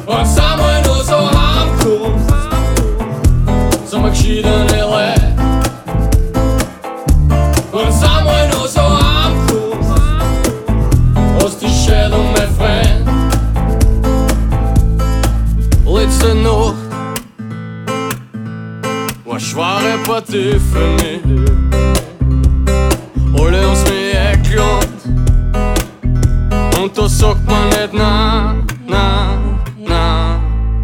Und sammen nur så hamkost som er skidende ræd. Und sammen nur så hamkost aus die Schädel med fred. Letzte Nacht war schwere Partie für mich.